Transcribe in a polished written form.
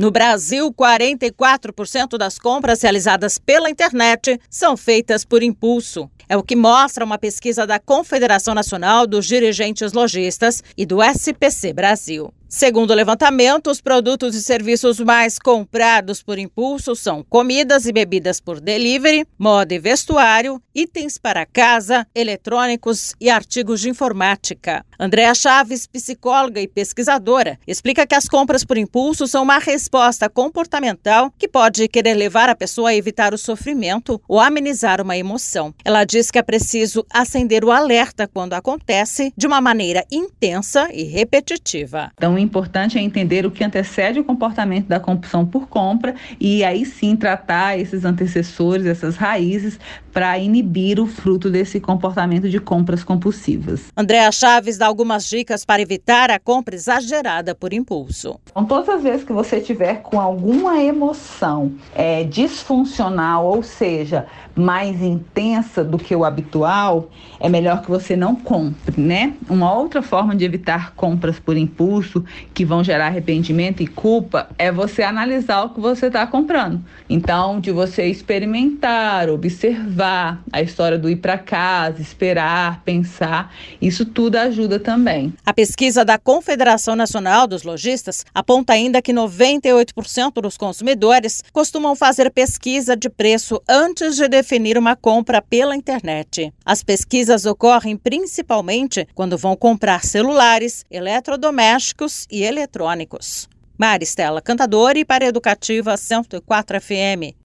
No Brasil, 44% das compras realizadas pela internet são feitas por impulso. É o que mostra uma pesquisa da Confederação Nacional dos Dirigentes Lojistas e do SPC Brasil. Segundo o levantamento, os produtos e serviços mais comprados por impulso são comidas e bebidas por delivery, moda e vestuário, itens para casa, eletrônicos e artigos de informática. Andréa Chaves, psicóloga e pesquisadora, explica que as compras por impulso são uma resposta comportamental que pode querer levar a pessoa a evitar o sofrimento ou amenizar uma emoção. Ela diz que é preciso acender o alerta quando acontece de uma maneira intensa e repetitiva. Então, o importante é entender o que antecede o comportamento da compulsão por compra e aí sim tratar esses antecessores, essas raízes, para inibir o fruto desse comportamento de compras compulsivas. Andréa Chaves dá algumas dicas para evitar a compra exagerada por impulso. Então, todas as vezes que você tiver com alguma emoção disfuncional, ou seja, mais intensa do que o habitual, é melhor que você não compre, né? Uma outra forma de evitar compras por impulso que vão gerar arrependimento e culpa é você analisar o que você está comprando. Então, de você experimentar, observar a história do ir para casa, esperar, pensar, isso tudo ajuda também. A pesquisa da Confederação Nacional dos Lojistas aponta ainda que 98% dos consumidores costumam fazer pesquisa de preço antes de definir uma compra pela internet. As pesquisas ocorrem principalmente quando vão comprar celulares, eletrodomésticos e eletrônicos. Maristela Cantadori para Educativa 104 FM.